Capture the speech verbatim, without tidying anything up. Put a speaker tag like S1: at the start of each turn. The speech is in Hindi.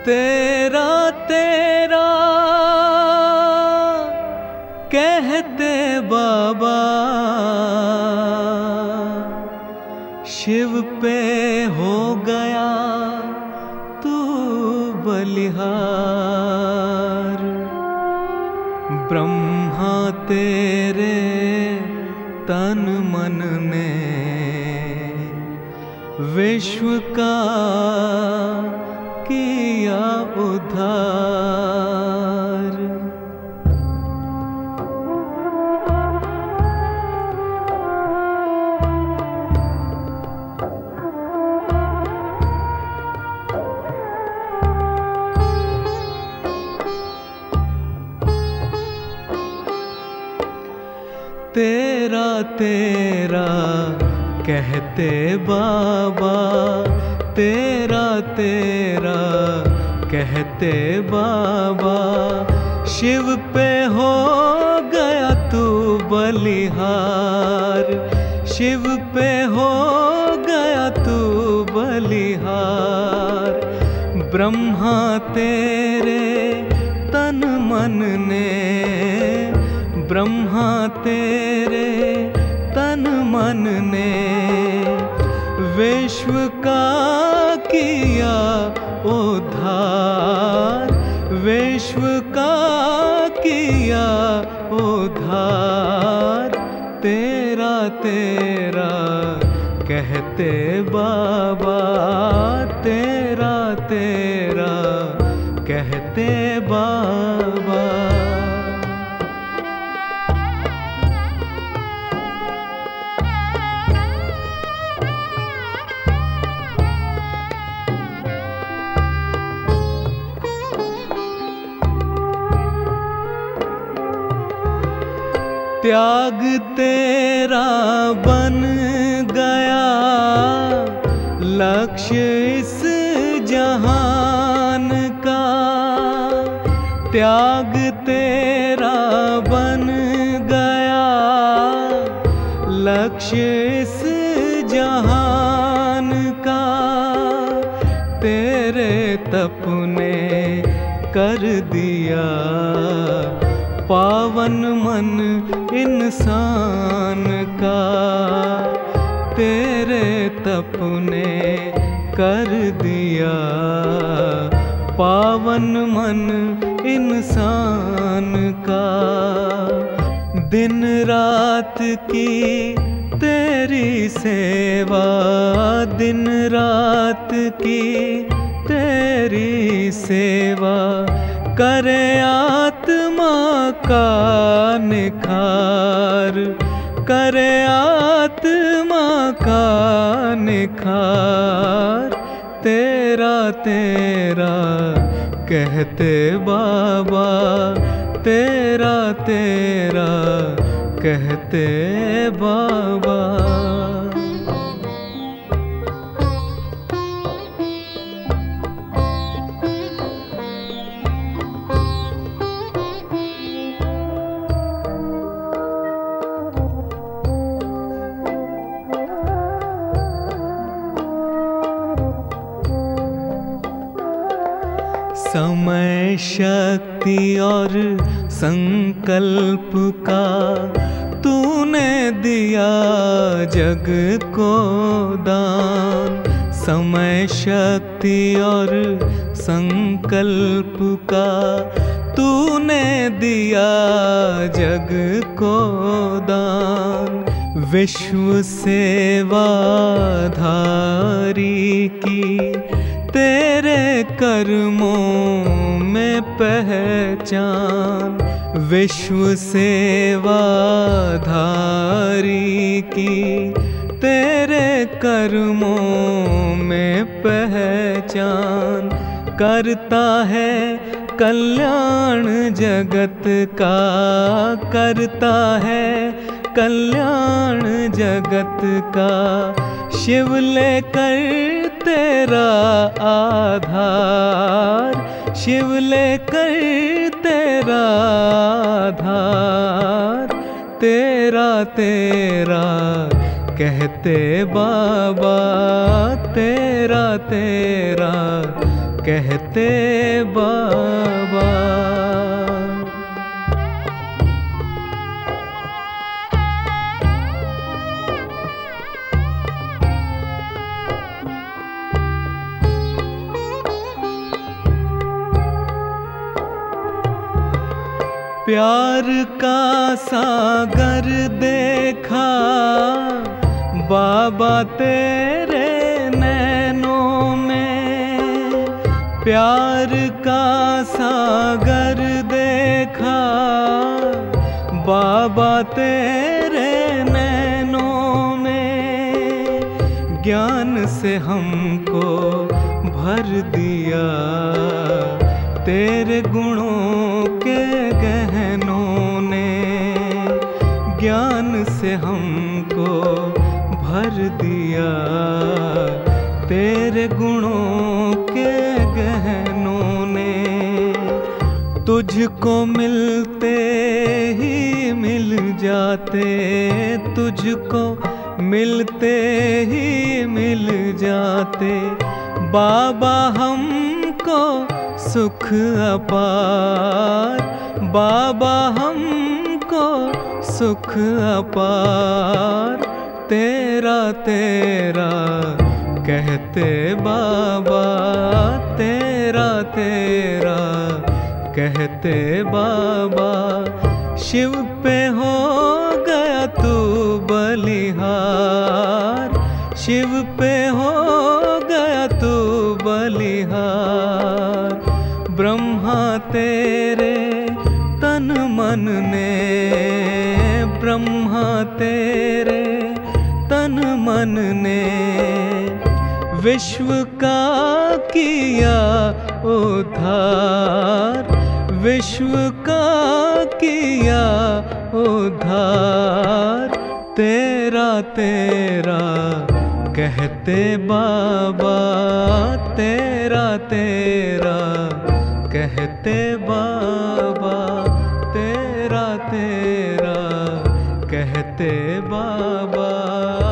S1: तेरा तेरा कहते बाबा, शिव पे हो गया तू बलिहार। ब्रह्मा तेरे तन मन ने विश्व का किया उद्धार। तेरा तेरा कहते बाबा, तेरा तेरा कहते बाबा, शिव पे हो गया तू बलिहार। शिव पे हो गया तू बलिहार। ब्रह्मा तेरे तन मन ने, ब्रह्मा तेरे तन मन ने विश्व का किया उद्धार। विश्व का किया उद्धार। तेरा तेरा कहते बाबा, तेरा तेरा कहते बाबा। त्याग तेरा बन गया लक्ष्य इस जहान का। त्याग तेरा बन गया लक्ष्य इस जहान का। तेरे तप ने कर दिया पावन मन इंसान का। तेरे तप ने कर दिया पावन मन इंसान का। दिन रात की तेरी सेवा, दिन रात की तेरी सेवा, करे आत्मा का निखार। करे आत्मा का निखार। तेरा तेरा कहते बाबा, तेरा तेरा कहते बाबा। समय शक्ति और संकल्प का तूने दिया जग को दान। समय शक्ति और संकल्प का तूने दिया जग को दान। विश्व सेवाधारी की तेरे कर्मों में पहचान। विश्व सेवाधारी की तेरे कर्मों में पहचान। करता है कल्याण जगत का, करता है कल्याण जगत का। शिव लेकर तेरा आधार, शिव लेकर तेरा आधार। तेरा तेरा कहते बाबा, तेरा तेरा कहते बाबा। प्यार का सागर देखा बाबा तेरे नैनों में, प्यार का सागर देखा बाबा तेरे नैनों में। ज्ञान से हमको भर दिया तेरे गुणों के गहनों ने, ज्ञान से हमको भर दिया तेरे गुणों के गहनों ने। तुझको मिलते ही मिल जाते, तुझको मिलते ही मिल जाते बाबा हमको सुख अपार, बाबा हमको सुख अपार। तेरा तेरा कहते बाबा, तेरा तेरा कहते बाबा। शिव पे हो गया तू बलिहार, शिव पे हो गया तू बलिहार। ब्रह्मा तेरे तन मन ने, ब्रह्मा तेरे तन मन ने विश्व का किया उद्धार, विश्व का किया उद्धार। तेरा तेरा कहते बाबा, तेरा तेरा कहते बाबा, तेरा तेरा कहते बाबा।